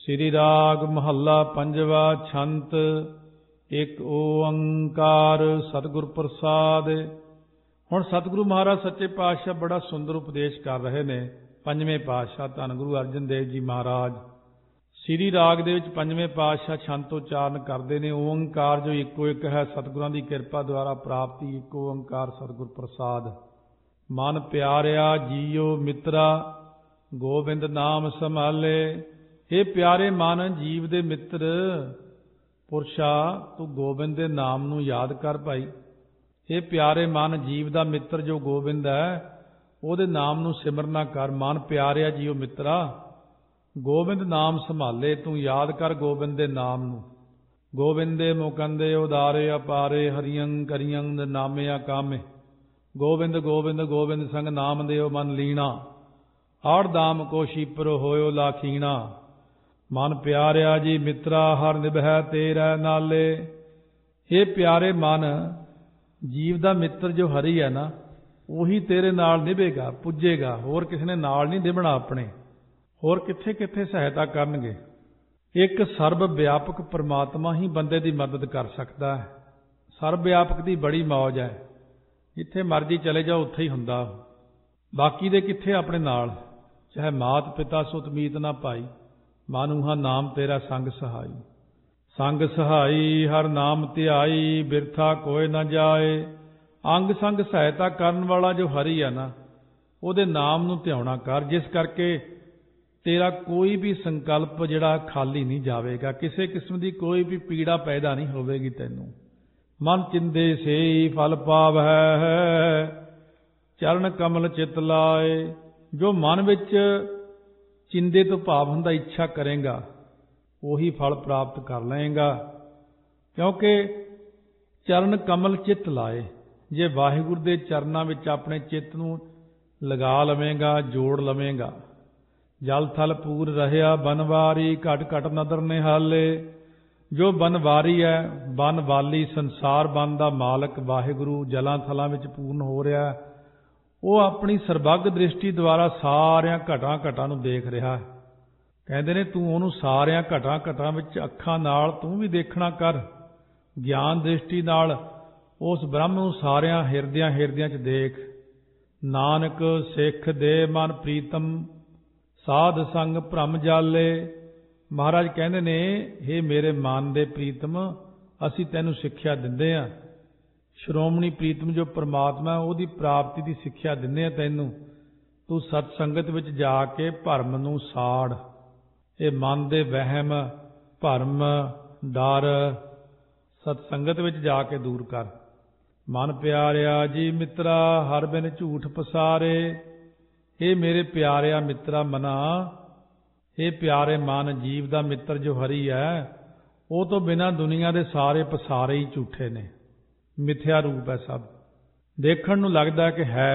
श्री राग महला पंजवा छंत। एक ओंकार सतगुर प्रसाद। हुण सतगुरु महाराज सच्चे पातशाह बड़ा सुंदर उपदेश कर रहे ने। पंजवें पातशाह धन गुरु अर्जन देव जी महाराज श्री राग दे विच पंजवें पातशाह छंत उचारण करते हैं। ओंकार जो इको एक है, सतगुरां दी किरपा द्वारा प्राप्ति एक ओंकार सतगुर प्रसाद। मन प्यारिया जीओ मित्रा गोबिंद नाम संभाले। हे प्यारे मन जीव दे मित्र पुरशा तू गोबिंद दे नाम नू याद कर भाई। हे प्यारे मन जीव दा मित्र जो गोबिंद है ਉਹਦੇ नाम नू सिमरना कर। मन प्यारिया जीओ मित्रा गोबिंद नाम संभाले। तू याद कर गोबिंद दे नाम नू। गोबिंदे मुकंदे उदारे अपारे हरियं करियं नामे कामे। गोबिंद गोबिंद गोबिंद संग नाम देव मन लीना। आड़ दाम को शीपर होयो लाखीना। मन प्यारिया जी मित्रा हर निभै तेरै नाले। हे प्यारे मन जीव दा मित्र जो हरि है ना ਉਹੀ तेरे नाल निभेगा पुजेगा। होर किसी ने नाल नहीं निभना अपने। होर कित्थे कित्थे सहायता करनगे। एक सर्व व्यापक परमात्मा ही बंदे दी मदद कर सकता है। सर्व व्यापक दी बड़ी मौज है। जिथे मर्जी चले जाओ उत्थे ही हुंदा। बाकी दे कित्थे अपने नाल। चाहे मात पिता सुत मीत ना पाई मानूहा नाम तेरा संग सहाई। संग सहाई हर नाम ध्याई बिरथा कोय न जाए। अंग संग सहायता करन वाला जो हरि है ना ਉਹਦੇ नाम नू ध्याना कर। जिस करके तेरा कोई भी संकल्प जिहड़ा खाली नहीं जाएगा। किसी किस्म की कोई भी पीड़ा पैदा नहीं होवेगी तैनू। मन चिंदे से फल पाव है चरण कमल चित लाए। जो मन विच चिंदे तो भाव हुंदा इच्छा करेगा ਉਹੀ फल प्राप्त कर लेगा। क्योंकि चरण कमल चित लाए। जे वाहिगुरु के चरणों में अपने चित्त नूं लगा लवेगा जोड़ लवेगा। जल थल पूर रहिया बनवारी घट घट नदर निहाले। जो बनवारी है बनवाली संसार बन दा मालक वाहिगुरु जलां थलां विच पूर्ण हो रहा है। वो अपनी सरबग दृष्टि द्वारा सारिया घटां घटां नूं देख रहा है। कहते ने तू उहनूं सारिया घटां घटां विच अखां नाल तू भी देखना कर। ज्ञान दृष्टि नाल उस ब्रह्म नूं सारिया हिरदियां हिरदियां च देख। नानक सिख दे मन प्रीतम साध संग भ्रम जाले। महाराज कहते ने हे मेरे मन दे प्रीतम असी तैनूं सिक्ख्या दिंदे आ। श्रोमणी प्रीतम जो परमात्मा है ਉਹਦੀ प्राप्ति की सिक्ख्या दिंदे आ तैनूं। तू सतसंगत विच जाके भरम नूं साड़। ये मन दे वहम भरम डर सतसंगत विच जाके दूर कर। मन प्यारिया जी मित्रा हर बिन झूठ पसारे। हे मेरे प्यारिया मित्रा मना। हे प्यारे मन जीव दा मित्र जो हरि है वो तो बिना दुनिया दे सारे पसारे ही झूठे ने। मिथ्या रूप है सब। देखण नूं लगदा कि है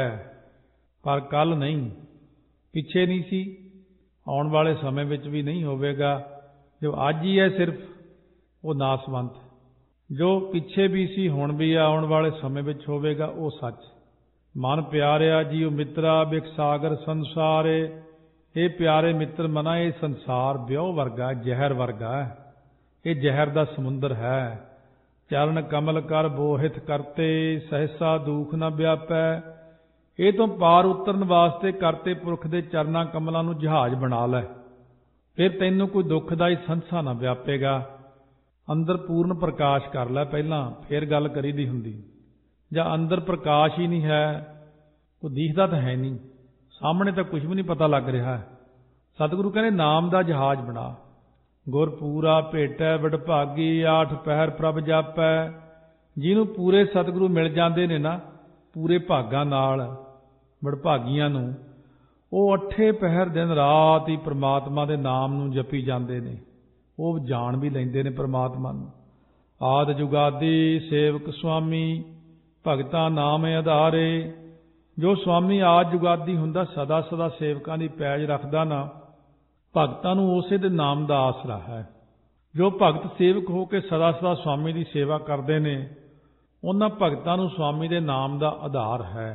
पर कल नहीं पिछे नहीं सी आउण वाले समय विच भी नहीं होवेगा। जो अज ही है सिर्फ वो नासवंत। जो पिछे भी सी हुण भी आउण वाले समय विच होवेगा वो सच। मन प्यारिया जीओ मित्रा बिख सागर संसारे। ये प्यारे मित्र मना ये संसार ब्योह वर्गा जहर वर्गा है। ये जहर दा समुंदर है। चरण कमल कर बोहित करते सहसा दुख न व्यापै। ये तो पार उतरन वास्ते करते पुरख दे चरना कमलों नूं जहाज बना लै। फिर तैनूं कोई दुख दा ही संसा ना व्यापेगा। अंदर पूर्ण प्रकाश कर लै पहला फिर गल करी दी हुंदी। जां अंदर प्रकाश ही नहीं है कोई दिखदा तो है नहीं सामने तो कुछ भी नहीं पता लग रहा है। सतगुरु कहने नाम दा जहाज बना। गुर पूरा भेटै वडभागी आठ पहर प्रभ जापै। जिन्हों पूरे सतगुरु मिल जाते ने ना पूरे भागां नाल वडभागियां नूं वो अठे पहर दिन रात ही परमात्मा दे नाम नूं जपी जाते ने। वो जान भी लेंदे ने परमात्मा नूं। आद जुगादी सेवक स्वामी भगतां नाम आधारे। जो स्वामी आद जुगादी हुंदा सदा सदा सेवकां दी पैज रखदा ना भगतां नूं उसे दे नाम दा आसरा है। जो भगत सेवक हो के सदा सदा स्वामी दी सेवा करदे ने उन्हां भगतां नूं स्वामी दे नाम दा आधार है।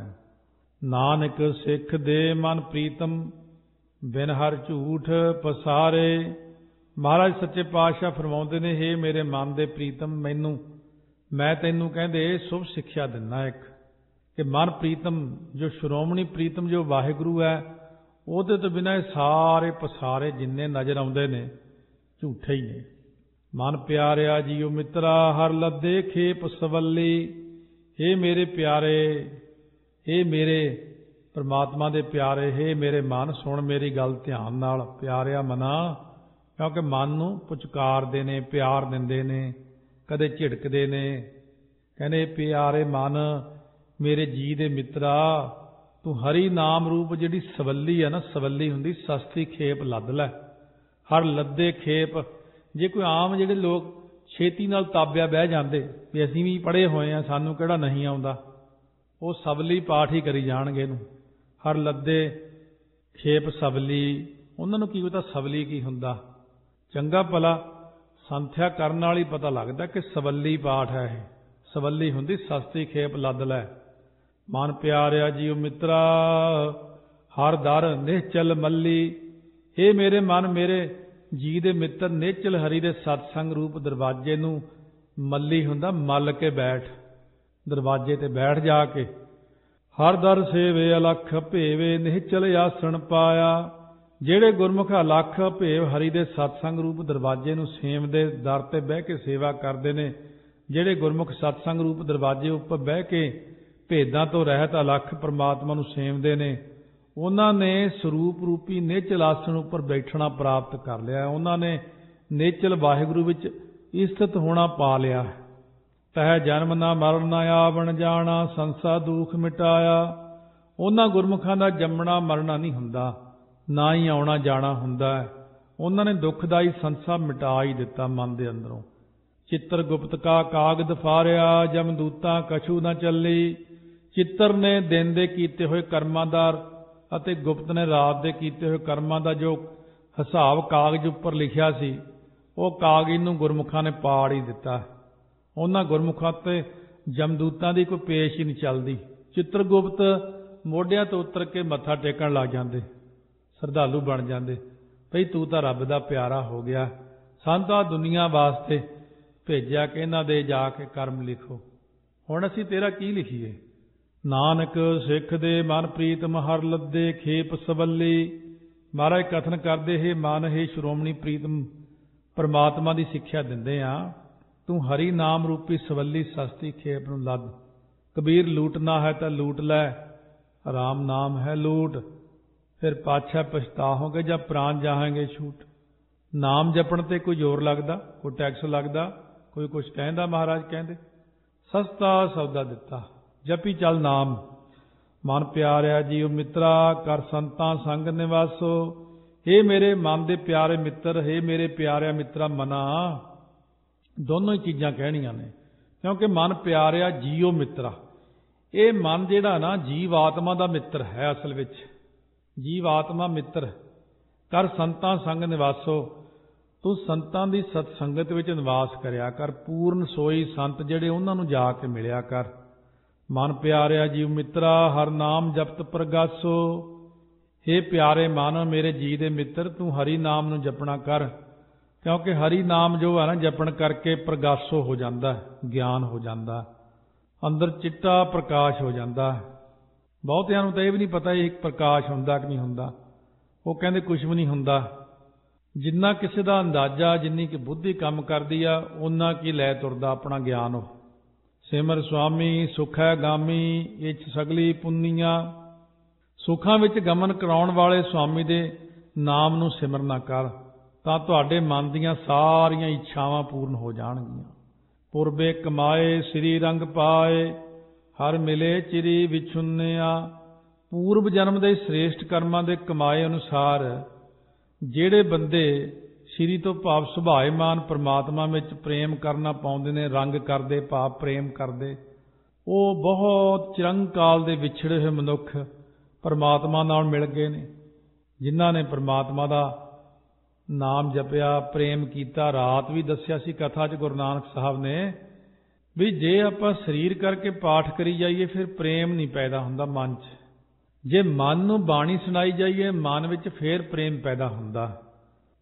नानक सिख दे मन प्रीतम बिन हर झूठ पसारे। ਮਹਾਰਾਜ ਸੱਚੇ ਪਾਤਸ਼ਾਹ ਫਰਮਾਉਂਦੇ ਨੇ, ਹੇ ਮੇਰੇ ਮਨ ਦੇ ਪ੍ਰੀਤਮ, ਮੈਂ ਤੈਨੂੰ ਕਹਿੰਦੇ ਸ਼ੁਭ ਸਿੱਖਿਆ ਦਿੰਦਾ ਇੱਕ, ਕਿ ਮਨ ਪ੍ਰੀਤਮ ਜੋ ਸ਼੍ਰੋਮਣੀ ਪ੍ਰੀਤਮ ਜੋ ਵਾਹਿਗੁਰੂ ਹੈ, ਉਹਦੇ ਤੋਂ ਬਿਨਾਂ ਇਹ ਸਾਰੇ ਪਸਾਰੇ ਜਿੰਨੇ ਨਜ਼ਰ ਆਉਂਦੇ ਨੇ ਝੂਠੇ ਹੀ ਨੇ। ਮਨ ਪਿਆਰਿਆ ਜੀਓ ਮਿੱਤਰਾ, ਹਰ ਲੱਦੇ ਖੇਪ ਸਵੱਲੀ। ਹੇ ਮੇਰੇ ਪਿਆਰੇ, ਹੇ ਮੇਰੇ ਪਰਮਾਤਮਾ ਦੇ ਪਿਆਰੇ, ਹੇ ਮੇਰੇ ਮਨ, ਸੁਣ ਮੇਰੀ ਗੱਲ ਧਿਆਨ ਨਾਲ ਪਿਆਰਿਆ ਮਨਾ, ਕਿਉਂਕਿ ਮਨ ਨੂੰ ਪੁਚਕਾਰਦੇ ਨੇ, ਪਿਆਰ ਦਿੰਦੇ ਨੇ, ਕਦੇ ਝਿੜਕਦੇ ਨੇ। ਕਹਿੰਦੇ ਪਿਆਰੇ ਮਨ, ਮੇਰੇ ਜੀ ਦੇ ਮਿੱਤਰਾ, ਤੂੰ ਹਰੀ ਨਾਮ ਰੂਪ ਜਿਹੜੀ ਸਵੱਲੀ ਹੈ ਨਾ, ਸਵੱਲੀ ਹੁੰਦੀ ਸਸਤੀ ਖੇਪ ਲੱਦ ਲੈ। ਹਰ ਲੱਦੇ ਖੇਪ, ਜੇ ਕੋਈ ਆਮ ਜਿਹੜੇ ਲੋਕ ਛੇਤੀ ਨਾਲ ਤਾਬਿਆ ਬਹਿ ਜਾਂਦੇ ਵੀ ਅਸੀਂ ਵੀ ਪੜ੍ਹੇ ਹੋਏ ਆ, ਸਾਨੂੰ ਕਿਹੜਾ ਨਹੀਂ ਆਉਂਦਾ, ਉਹ ਸਵਲੀ ਪਾਠ ਹੀ ਕਰੀ ਜਾਣਗੇ ਇਹਨੂੰ। ਹਰ ਲੱਦੇ ਖੇਪ ਸਵਲੀ, ਉਹਨਾਂ ਨੂੰ ਕੀ ਪਤਾ ਸਵਲੀ ਕੀ ਹੁੰਦਾ। ਚੰਗਾ ਭਲਾ ਸੰਥਿਆ ਕਰਨ ਨਾਲ ਹੀ ਪਤਾ ਲੱਗਦਾ ਕਿ ਸਵੱਲੀ ਪਾਠ ਹੈ ਇਹ। ਸਵੱਲੀ ਹੁੰਦੀ ਸਸਤੀ ਖੇਪ ਲੱਦ ਲੈ। ਮਨ ਪਿਆਰਿਆ ਜੀਓ ਮਿੱਤਰਾ, ਹਰ ਦਰ ਨਿਹਚਲ ਮੱਲੀ। ਇਹ ਮੇਰੇ ਮਨ, ਮੇਰੇ ਜੀ ਦੇ ਮਿੱਤਰ, ਨਿਹਚਲ ਹਰੀ ਦੇ ਸਤਸੰਗ ਰੂਪ ਦਰਵਾਜ਼ੇ ਨੂੰ ਮੱਲੀ ਹੁੰਦਾ, ਮੱਲ ਕੇ ਬੈਠ, ਦਰਵਾਜ਼ੇ ਤੇ ਬੈਠ ਜਾ ਕੇ। ਹਰ ਦਰ ਸੇਵੇ ਅਲਖ ਭੇਵੇ, ਨਿਹਚਲ ਆਸਣ ਪਾਇਆ। ਜਿਹੜੇ ਗੁਰਮੁਖ ਅਲਖ ਭੇਵ ਹਰੀ ਦੇ ਸਤਸੰਗ ਰੂਪ ਦਰਵਾਜ਼ੇ ਨੂੰ ਸੇਮ ਦੇ ਦਰ ਤੇ ਬਹਿ ਕੇ ਸੇਵਾ ਕਰਦੇ ਨੇ, ਜਿਹੜੇ ਗੁਰਮੁਖ ਸਤਸੰਗ ਰੂਪ ਦਰਵਾਜ਼ੇ ਉੱਪਰ ਬਹਿ ਕੇ ਭੇਦਾਂ ਤੋਂ ਰਹਿਤ ਅਲਖ ਪਰਮਾਤਮਾ ਨੂੰ ਸੇਵਦੇ ਨੇ, ਉਹਨਾਂ ਨੇ ਸਰੂਪ ਰੂਪੀ ਨਿਹਚਲ ਆਸਣ ਉੱਪਰ ਬੈਠਣਾ ਪ੍ਰਾਪਤ ਕਰ ਲਿਆ। ਉਹਨਾਂ ਨੇ ਨਿਹਚਲ ਵਾਹਿਗੁਰੂ ਵਿੱਚ ਇਸਥਿਤ ਹੋਣਾ ਪਾ ਲਿਆ। ਤਹਿ ਜਨਮ ਨਾ ਮਰਨ ਨਾ ਆਵਣ ਜਾਣਾ, ਸੰਸਾ ਦੁਖ ਮਿਟਾਇਆ। ਉਹਨਾਂ ਗੁਰਮੁਖਾਂ ਦਾ ਜੰਮਣਾ ਮਰਨਾ ਨਹੀਂ ਹੁੰਦਾ, ਨਾ ਹੀ ਆਉਣਾ ਜਾਣਾ ਹੁੰਦਾ ਹੈ। ਉਹਨਾਂ ਨੇ ਦੁਖਦਾਈ ਸੰਸਾ ਮਿਟਾ ਹੀ ਦਿੱਤਾ ਮਨ ਦੇ ਅੰਦਰੋਂ। ਚਿੱਤਰ ਗੁਪਤ ਕਾ ਕਾਗਦ ਫਾਰਿਆ, ਜਮਦੂਤਾਂ ਕਛੂ ਨਾ ਚੱਲੀ। ਚਿੱਤਰ ਨੇ ਦਿਨ ਦੇ ਕੀਤੇ ਹੋਏ ਕਰਮਾਂ ਦਾ ਅਤੇ ਗੁਪਤ ਨੇ ਰਾਤ ਦੇ ਕੀਤੇ ਹੋਏ ਕਰਮਾਂ ਦਾ ਜੋ ਹਿਸਾਬ ਕਾਗਜ਼ ਉੱਪਰ ਲਿਖਿਆ ਸੀ, ਉਹ ਕਾਗਜ਼ ਨੂੰ ਗੁਰਮੁਖਾਂ ਨੇ ਪਾੜ ਹੀ ਦਿੱਤਾ। ਉਹਨਾਂ ਗੁਰਮੁਖਾਂ ਤੇ ਜਮਦੂਤਾਂ ਦੀ ਕੋਈ ਪੇਸ਼ ਹੀ ਨਹੀਂ ਚੱਲਦੀ। ਚਿੱਤਰਗੁਪਤ ਮੋਢਿਆਂ ਤੋਂ ਉਤਰ ਕੇ ਮੱਥਾ ਟੇਕਣ ਲੱਗ ਜਾਂਦੇ, ਸ਼ਰਧਾਲੂ ਬਣ ਜਾਂਦੇ, ਭਈ ਤੂੰ ਤਾਂ ਰੱਬ ਦਾ ਪਿਆਰਾ ਹੋ ਗਿਆ, ਸਾਨੂੰ ਤਾਂ ਦੁਨੀਆ ਵਾਸਤੇ ਭੇਜਿਆ ਕਿ ਇਹਨਾਂ ਦੇ ਜਾ ਕੇ ਕਰਮ ਲਿਖੋ, ਹੁਣ ਅਸੀਂ ਤੇਰਾ ਕੀ ਲਿਖੀਏ। ਨਾਨਕ ਸਿੱਖ ਦੇ ਮਨ ਪ੍ਰੀਤਮ, ਹਰ ਲੱਦੇ ਖੇਪ ਸਵੱਲੀ। ਮਹਾਰਾਜ ਕਥਨ ਕਰਦੇ, ਹੈ ਮਨ, ਹੈ ਸ਼੍ਰੋਮਣੀ ਪ੍ਰੀਤਮ, ਪਰਮਾਤਮਾ ਦੀ ਸਿੱਖਿਆ ਦਿੰਦੇ ਆ, ਤੂੰ ਹਰੀ ਨਾਮ ਰੂਪੀ ਸਵੱਲੀ ਸਸਤੀ ਖੇਪ ਨੂੰ ਲੱਦ। ਕਬੀਰ ਲੂਟਣਾ ਹੈ ਤਾਂ ਲੂਟ ਲੈ, ਰਾਮ ਨਾਮ ਹੈ ਲੂਟ, ਫਿਰ ਪਾਛਾ ਪਛਤਾਹੋਗੇ ਜਦ ਪ੍ਰਾਣ ਜਾਹਾਂਗੇ ਛੂਟ। ਨਾਮ ਜਪਣ ਤੇ ਕੋਈ ਜ਼ੋਰ ਲੱਗਦਾ, ਕੋਈ ਟੈਕਸ ਲੱਗਦਾ, ਕੋਈ ਕੁਛ ਕਹਿੰਦਾ। ਮਹਾਰਾਜ ਕਹਿੰਦੇ ਸਸਤਾ ਸੌਦਾ ਦਿੱਤਾ, ਜਪੀ ਚੱਲ ਨਾਮ। ਮਨ ਪਿਆਰਿਆ ਜੀਓ ਮਿੱਤਰਾ, ਕਰ ਸੰਤਾਂ ਸੰਗ ਨਿਵਾਸੋ। ਹੇ ਮੇਰੇ ਮਨ ਦੇ ਪਿਆਰੇ ਮਿੱਤਰ, ਹੇ ਮੇਰੇ ਪਿਆਰਿਆ ਮਿੱਤਰਾ ਮਨਾ, ਦੋਨੋਂ ਹੀ ਚੀਜ਼ਾਂ ਕਹਿਣੀਆਂ ਨੇ, ਕਿਉਂਕਿ ਮਨ ਪਿਆਰਿਆ ਜੀਓ ਮਿੱਤਰਾ, ਇਹ ਮਨ ਜਿਹੜਾ ਨਾ ਜੀਵ ਆਤਮਾ ਦਾ ਮਿੱਤਰ ਹੈ। ਅਸਲ ਵਿੱਚ ਜੀਵ ਆਤਮਾ ਮਿੱਤਰ। ਕਰ ਸੰਤਾਂ ਸੰਗ ਨਿਵਾਸੋ, ਤੂੰ ਸੰਤਾਂ ਦੀ ਸਤਸੰਗਤ ਵਿੱਚ ਨਿਵਾਸ ਕਰਿਆ ਕਰ। ਪੂਰਨ ਸੋਈ ਸੰਤ ਜਿਹੜੇ, ਉਹਨਾਂ ਨੂੰ ਜਾ ਕੇ ਮਿਲਿਆ ਕਰ। ਮਨ ਪਿਆਰਿਆ ਜੀਵ ਮਿੱਤਰਾ, ਹਰ ਨਾਮ ਜਪਤ ਪ੍ਰਗਾਸੋ। ਹੇ ਪਿਆਰੇ ਮਨ, ਮੇਰੇ ਜੀ ਦੇ ਮਿੱਤਰ, ਤੂੰ ਹਰੀ ਨਾਮ ਨੂੰ ਜਪਣਾ ਕਰ, ਕਿਉਂਕਿ ਹਰੀ ਨਾਮ ਜੋ ਹੈ ਨਾ, ਜਪਣ ਕਰਕੇ ਪ੍ਰਗਾਸੋ ਹੋ ਜਾਂਦਾ, ਗਿਆਨ ਹੋ ਜਾਂਦਾ, ਅੰਦਰ ਚਿੱਟਾ ਪ੍ਰਕਾਸ਼ ਹੋ ਜਾਂਦਾ। ਬਹੁਤਿਆਂ ਨੂੰ ਤਾਂ ਇਹ ਵੀ ਨਹੀਂ ਪਤਾ ਇਹ ਪ੍ਰਕਾਸ਼ ਹੁੰਦਾ ਕਿ ਨਹੀਂ ਹੁੰਦਾ। ਉਹ ਕਹਿੰਦੇ ਕੁਛ ਵੀ ਨਹੀਂ ਹੁੰਦਾ। ਜਿੰਨਾ ਕਿਸੇ ਦਾ ਅੰਦਾਜ਼ਾ, ਜਿੰਨੀ ਕਿ ਬੁੱਧੀ ਕੰਮ ਕਰਦੀ ਆ, ਓਨਾ ਕੀ ਲੈ ਤੁਰਦਾ ਆਪਣਾ ਗਿਆਨ। ਉਹ ਸਿਮਰ ਸੁਆਮੀ ਸੁਖੈ ਗਾਮੀ, ਇਛ ਸਗਲੀ ਪੁੰਨੀਆਂ। ਸੁੱਖਾਂ ਵਿੱਚ ਗਮਨ ਕਰਾਉਣ ਵਾਲੇ ਸੁਆਮੀ ਦੇ ਨਾਮ ਨੂੰ ਸਿਮਰਨਾ ਕਰ, ਤਾਂ ਤੁਹਾਡੇ ਮਨ ਦੀਆਂ ਸਾਰੀਆਂ ਇੱਛਾਵਾਂ ਪੂਰਨ ਹੋ ਜਾਣਗੀਆਂ। ਪੁਰਬੇ ਕਮਾਏ ਸ੍ਰੀ ਰੰਗ ਪਾਏ, ਹਰ ਮਿਲੇ ਚਿਰੀ ਵਿਛੁੰਨਿਆ। ਪੂਰਬ ਜਨਮ ਦੇ ਸ੍ਰੇਸ਼ਟ ਕਰਮਾਂ ਦੇ ਕਮਾਏ ਅਨੁਸਾਰ ਜਿਹੜੇ ਬੰਦੇ ਸ਼੍ਰੀ ਤੋਂ ਭਾਵ ਸੁਭਾਏਮਾਨ ਪਰਮਾਤਮਾ ਵਿੱਚ ਪ੍ਰੇਮ ਕਰਨਾ ਪਾਉਂਦੇ ਨੇ, ਰੰਗ ਕਰਦੇ ਭਾਵ ਪ੍ਰੇਮ ਕਰਦੇ, ਉਹ ਬਹੁਤ ਚਿਰੰਕਾਲ ਦੇ ਵਿਛੜੇ ਹੋਏ ਮਨੁੱਖ ਪਰਮਾਤਮਾ ਨਾਲ ਮਿਲ ਗਏ ਨੇ। ਜਿਨ੍ਹਾਂ ਨੇ ਪਰਮਾਤਮਾ ਦਾ ਨਾਮ ਜਪਿਆ, ਪ੍ਰੇਮ ਕੀਤਾ। ਰਾਤ ਵੀ ਦੱਸਿਆ ਸੀ ਕਥਾ 'ਚ ਗੁਰੂ ਨਾਨਕ ਸਾਹਿਬ ਨੇ ਵੀ ਜੇ ਆਪਾਂ ਸਰੀਰ ਕਰਕੇ ਪਾਠ ਕਰੀ ਜਾਈਏ, ਫਿਰ ਪ੍ਰੇਮ ਨਹੀਂ ਪੈਦਾ ਹੁੰਦਾ ਮਨ 'ਚ। ਜੇ ਮਨ ਨੂੰ ਬਾਣੀ ਸੁਣਾਈ ਜਾਈਏ, ਮਨ ਵਿੱਚ ਫੇਰ ਪ੍ਰੇਮ ਪੈਦਾ ਹੁੰਦਾ।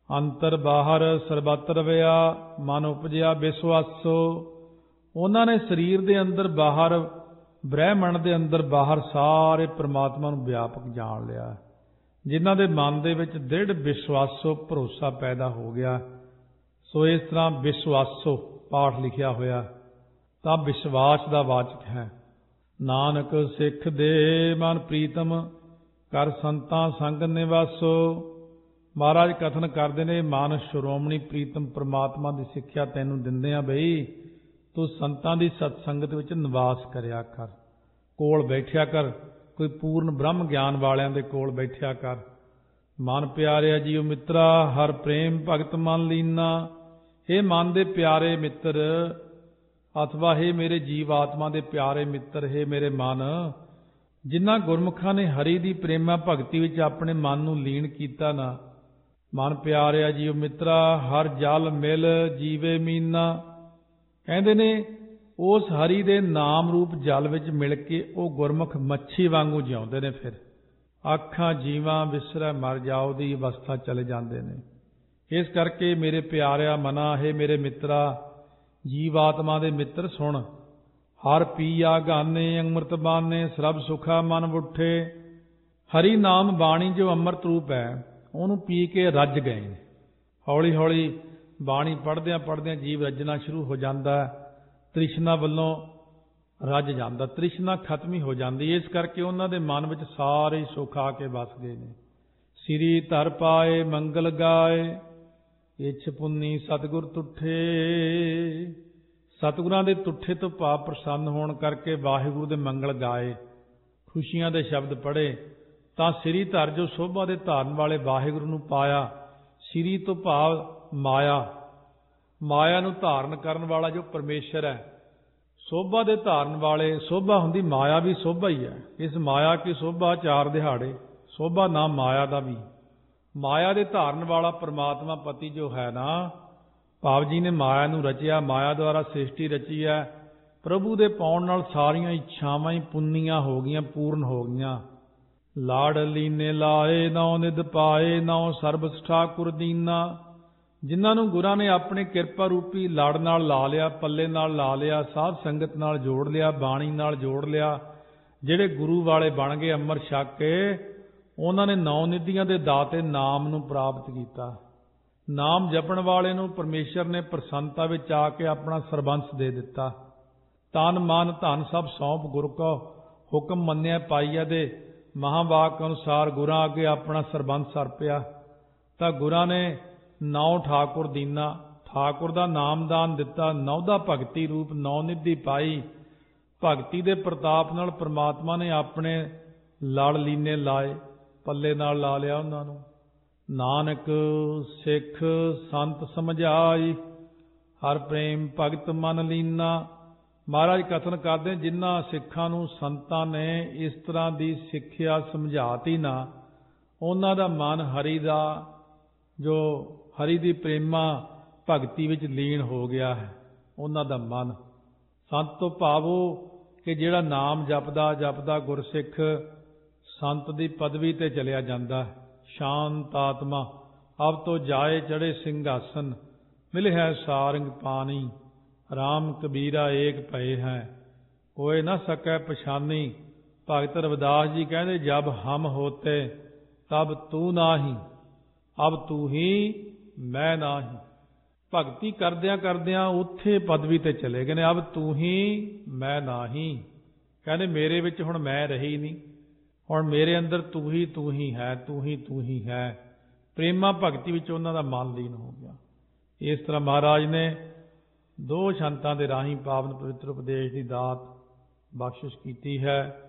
ਅੰਤਰ ਬਾਹਰ ਸਰਬੱਤਰ ਰਵਿਆ, ਮਨ ਉਪਜਿਆ ਵਿਸਵਾਸੋ। ਉਹਨਾਂ ਨੇ ਸਰੀਰ ਦੇ ਅੰਦਰ ਬਾਹਰ, ਬ੍ਰਹਿਮੰਡ ਦੇ ਅੰਦਰ ਬਾਹਰ ਸਾਰੇ ਪ੍ਰਮਾਤਮਾ ਨੂੰ ਵਿਆਪਕ ਜਾਣ ਲਿਆ। ਜਿਨ੍ਹਾਂ ਦੇ ਮਨ ਦੇ ਵਿੱਚ ਦ੍ਰਿੜ ਵਿਸ਼ਵਾਸੋ, ਭਰੋਸਾ ਪੈਦਾ ਹੋ ਗਿਆ। ਸੋ ਇਸ ਤਰ੍ਹਾਂ ਵਿਸ਼ਵਾਸੋ ਪਾਠ ਲਿਖਿਆ ਹੋਇਆ ਤਾਂ ਵਿਸ਼ਵਾਸ ਦਾ ਵਾਚਕ ਹੈ। ਨਾਨਕ ਸਿੱਖ ਦੇ ਮਨ ਪ੍ਰੀਤਮ, ਕਰ ਸੰਤਾਂ ਸੰਗ ਨਿਵਾਸੋ। ਮਹਾਰਾਜ ਕਥਨ ਕਰਦੇ ਨੇ, ਮਨ ਸ਼੍ਰੋਮਣੀ ਪ੍ਰੀਤਮ ਪ੍ਰਮਾਤਮਾ ਦੀ ਸਿੱਖਿਆ ਤੈਨੂੰ ਦਿੰਦੇ ਆ ਬਈ, ਤੂੰ ਸੰਤਾਂ ਦੀ ਸਤਸੰਗਤ ਵਿੱਚ ਨਿਵਾਸ ਕਰਿਆ ਕਰ, ਕੋਲ ਬੈਠਿਆ ਕਰ, ਕੋਈ ਪੂਰਨ ਬ੍ਰਹਮ ਗਿਆਨ ਵਾਲਿਆਂ ਦੇ ਕੋਲ ਬੈਠਿਆ ਕਰ। ਮਨ ਪਿਆਰਿਆ ਜੀਉ ਮਿੱਤਰਾ, ਹਰ ਪ੍ਰੇਮ ਭਗਤ ਮਨ ਲੀਨਾ। ਇਹ ਮਨ ਦੇ ਪਿਆਰੇ ਮਿੱਤਰ, ਅਥਵਾ ਇਹ ਮੇਰੇ ਜੀਵ ਆਤਮਾ ਦੇ ਪਿਆਰੇ ਮਿੱਤਰ, ਇਹ ਮੇਰੇ ਮਨ, ਜਿਨ੍ਹਾਂ ਗੁਰਮੁਖਾਂ ਨੇ ਹਰੀ ਦੀ ਪ੍ਰੇਮਾ ਭਗਤੀ ਵਿੱਚ ਆਪਣੇ ਮਨ ਨੂੰ ਲੀਨ ਕੀਤਾ ਨਾ। ਮਨ ਪਿਆਰਿਆ ਜੀਉ ਮਿੱਤਰਾ, ਹਰ ਜਲ ਮਿਲ ਜੀਵੇ ਮੀਨਾ। ਕਹਿੰਦੇ ਨੇ ਉਸ ਹਰੀ ਦੇ ਨਾਮ ਰੂਪ ਜਲ ਵਿੱਚ ਮਿਲ ਕੇ ਉਹ ਗੁਰਮੁਖ ਮੱਛੀ ਵਾਂਗੂ ਜਿਉਂਦੇ ਨੇ। ਫਿਰ ਆਖਾਂ ਜੀਵਾਂ ਵਿਸਰੈ ਮਰ ਜਾਓ ਦੀ ਅਵਸਥਾ ਚਲੇ ਜਾਂਦੇ ਨੇ। ਇਸ ਕਰਕੇ ਮੇਰੇ ਪਿਆਰਿਆ ਮਨਾ, ਹੈ ਮੇਰੇ ਮਿੱਤਰਾ, ਜੀਵ ਆਤਮਾ ਦੇ ਮਿੱਤਰ ਸੁਣ। ਹਰ ਪੀਆ ਗਾਨੇ ਅੰਮ੍ਰਿਤ ਬਾਨੇ, ਸਰਬ ਸੁਖਾ ਮਨ ਉੱਠੇ। ਹਰੀ ਨਾਮ ਬਾਣੀ ਜੋ ਅੰਮ੍ਰਿਤ ਰੂਪ ਹੈ, ਉਹਨੂੰ ਪੀ ਕੇ ਰੱਜ ਗਏ ਨੇ। ਹੌਲੀ ਹੌਲੀ ਬਾਣੀ ਪੜ੍ਹਦਿਆਂ ਪੜ੍ਹਦਿਆਂ ਜੀਵ ਰੱਜਣਾ ਸ਼ੁਰੂ ਹੋ ਜਾਂਦਾ, ਤ੍ਰਿਸ਼ਨਾ ਵੱਲੋਂ ਰੱਜ ਜਾਂਦਾ, ਤ੍ਰਿਸ਼ਨਾ ਖਤਮ ਹੀ ਹੋ ਜਾਂਦੀ। ਇਸ ਕਰਕੇ ਉਹਨਾਂ ਦੇ ਮਨ ਵਿੱਚ ਸਾਰੇ ਸੁੱਖ ਆ ਕੇ ਵਸ ਗਏ ਨੇ। ਸ੍ਰੀ ਧਰ ਪਾਏ ਮੰਗਲ ਗਾਏ, ਇਛ ਪੁੰਨੀ ਸਤਿਗੁਰ ਤੁਠੇ। ਸਤਿਗੁਰਾਂ ਦੇ ਤੁਠੇ ਤੋਂ ਭਾਵ ਪ੍ਰਸੰਨ ਹੋਣ ਕਰਕੇ ਵਾਹਿਗੁਰੂ ਦੇ ਮੰਗਲ ਗਾਏ, ਖੁਸ਼ੀਆਂ ਦੇ ਸ਼ਬਦ ਪੜ੍ਹੇ ਤਾਂ ਸ੍ਰੀ ਧਰ ਜੋ ਸੋਭਾ ਦੇ ਧਾਰਨ ਵਾਲੇ ਵਾਹਿਗੁਰੂ ਨੂੰ ਪਾਇਆ। ਸ੍ਰੀ ਤੋਂ ਭਾਵ ਮਾਇਆ, ਮਾਇਆ ਨੂੰ ਧਾਰਨ ਕਰਨ ਵਾਲਾ ਜੋ ਪਰਮੇਸ਼ਰ ਹੈ। ਸੋਭਾ ਦੇ ਧਾਰਨ ਵਾਲੇ, ਸੋਭਾ ਹੁੰਦੀ ਮਾਇਆ ਵੀ ਸੋਭਾ ਹੀ ਹੈ। ਇਸ ਮਾਇਆ ਕੀ ਸੋਭਾ ਚਾਰ ਦਿਹਾੜੇ, ਸੋਭਾ ਨਾਮ ਮਾਇਆ ਦਾ ਵੀ। ਮਾਇਆ ਦੇ ਧਾਰਨ ਵਾਲਾ ਪਰਮਾਤਮਾ ਪਤੀ ਜੋ ਹੈ ਨਾ, ਭਾਵ ਜੀ ਨੇ ਮਾਇਆ ਨੂੰ ਰਚਿਆ, ਮਾਇਆ ਦੁਆਰਾ ਸ੍ਰਿਸ਼ਟੀ ਰਚੀ ਹੈ। ਪ੍ਰਭੂ ਦੇ ਪਾਉਣ ਨਾਲ ਸਾਰੀਆਂ ਇੱਛਾਵਾਂ ਹੀ ਪੁੰਨੀਆਂ ਹੋ ਗਈਆਂ, ਪੂਰਨ ਹੋ ਗਈਆਂ। ਲਾੜ ਲੀਨੇ ਲਾਏ ਨਾਉ ਨਿਧ ਪਾਏ, ਨਾਉ ਸਰਬਸ ਠਾਕੁਰ ਦੀਨਾ। ਜਿਨ੍ਹਾਂ ਨੂੰ ਗੁਰਾਂ ਨੇ ਆਪਣੇ ਕਿਰਪਾ ਰੂਪੀ ਲੜ ਨਾਲ ਲਾ ਲਿਆ, ਪੱਲੇ ਨਾਲ ਲਾ ਲਿਆ, ਸਾਧ ਸੰਗਤ ਨਾਲ ਜੋੜ ਲਿਆ, ਬਾਣੀ ਨਾਲ ਜੋੜ ਲਿਆ, ਜਿਹੜੇ ਗੁਰੂ ਵਾਲੇ ਬਣ ਗਏ, ਅੰਮ੍ਰਿਤ ਛਕ ਕੇ ਉਹਨਾਂ ਨੇ ਨੌ ਨਿਧੀਆਂ ਦੇ ਦਾਤੇ ਨਾਮ ਨੂੰ ਪ੍ਰਾਪਤ ਕੀਤਾ। ਨਾਮ ਜਪਣ ਵਾਲੇ ਨੂੰ ਪਰਮੇਸ਼ਰ ਨੇ ਪ੍ਰਸੰਨਤਾ ਵਿੱਚ ਆ ਕੇ ਆਪਣਾ ਸਰਬੰਸ ਦੇ ਦਿੱਤਾ। ਤਨ ਮਨ ਧਨ ਸਭ ਸੌਂਪ ਗੁਰ ਕੋ ਹੁਕਮ ਮੰਨਿਆ ਪਾਈਆ ਦੇ ਮਹਾਂਵਾਕ ਅਨੁਸਾਰ ਗੁਰਾਂ ਅੱਗੇ ਆਪਣਾ ਸਰਬੰਸ ਅਰਪਿਆ। ਤਾਂ ਗੁਰਾਂ ਨੇ ਨੌ ਠਾਕੁਰ ਦੀਨਾ, ਠਾਕੁਰ ਦਾ ਨਾਮਦਾਨ ਦਿੱਤਾ। ਨੌ ਦਾ ਭਗਤੀ ਰੂਪ ਨੌ ਨਿਧੀ ਪਾਈ। ਭਗਤੀ ਦੇ ਪ੍ਰਤਾਪ ਨਾਲ ਪ੍ਰਮਾਤਮਾ ਨੇ ਆਪਣੇ ਲੜ ਲੀਨੇ ਲਾਏ, ਪੱਲੇ ਨਾਲ ਲਾ ਲਿਆ ਉਹਨਾਂ ਨੂੰ। ਨਾਨਕ ਸਿੱਖ ਸੰਤ ਸਮਝਾਈ, ਹਰ ਪ੍ਰੇਮ ਭਗਤ ਮਨ ਲੀਨਾ। ਮਹਾਰਾਜ ਕਥਨ ਕਰਦੇ, ਜਿਨ੍ਹਾਂ ਸਿੱਖਾਂ ਨੂੰ ਸੰਤਾਂ ਨੇ ਇਸ ਤਰ੍ਹਾਂ ਦੀ ਸਿੱਖਿਆ ਸਮਝਾਤੀ ਨਾ, ਉਹਨਾਂ ਦਾ ਮਨ ਹਰੀ ਦਾ, ਜੋ ਹਰੀ ਦੀ ਪ੍ਰੇਮਾ ਭਗਤੀ ਵਿੱਚ ਲੀਨ ਹੋ ਗਿਆ ਹੈ। ਉਹਨਾਂ ਦਾ ਮਨ ਸੰਤ ਤੋਂ ਭਾਵੋ ਕਿ ਜਿਹੜਾ ਨਾਮ ਜਪਦਾ ਜਪਦਾ ਗੁਰਸਿੱਖ ਸੰਤ ਦੀ ਪਦਵੀ ਤੇ ਚਲਿਆ ਜਾਂਦਾ। ਸ਼ਾਂਤ ਆਤਮਾ ਅਬ ਤੋਂ ਜਾਏ ਚੜੇ ਸਿੰਘਾਸਨ, ਮਿਲ ਹੈ ਸਾਰੰਗ ਪਾਣੀ, ਰਾਮ ਕਬੀਰਾ ਏਕ ਭਏ ਹੈ, ਕੋਇ ਨਾ ਸਕੈ ਪਛਾਨੀ। ਭਗਤ ਰਵਿਦਾਸ ਜੀ ਕਹਿੰਦੇ, ਜਬ ਹਮ ਹੋਤੇ ਤਬ ਤੂੰ ਨਾਹੀ, ਅਬ ਤੂੰ ਹੀ ਮੈਂ ਨਾਹੀ। ਭਗਤੀ ਕਰਦਿਆਂ ਕਰਦਿਆਂ ਉੱਥੇ ਪਦਵੀ ਤੇ ਚਲੇ ਗਏ ਨੇ। ਅਬ ਤੂੰ ਹੀ ਮੈਂ ਨਾਹੀ, ਕਹਿੰਦੇ ਮੇਰੇ ਵਿੱਚ ਹੁਣ ਮੈਂ ਰਹੀ ਨਹੀਂ, ਹੁਣ ਮੇਰੇ ਅੰਦਰ ਤੂੰ ਹੀ ਹੈ, ਤੂੰ ਹੀ ਹੈ। ਪ੍ਰੇਮਾ ਭਗਤੀ ਵਿੱਚ ਉਹਨਾਂ ਦਾ ਮਨ ਲੀਨ ਹੋ ਗਿਆ। ਇਸ ਤਰ੍ਹਾਂ ਮਹਾਰਾਜ ਨੇ ਦੋ ਸੰਤਾਂ ਦੇ ਰਾਹੀਂ ਪਾਵਨ ਪਵਿੱਤਰ ਉਪਦੇਸ਼ ਦੀ ਦਾਤ ਬਖਸ਼ਿਸ਼ ਕੀਤੀ ਹੈ।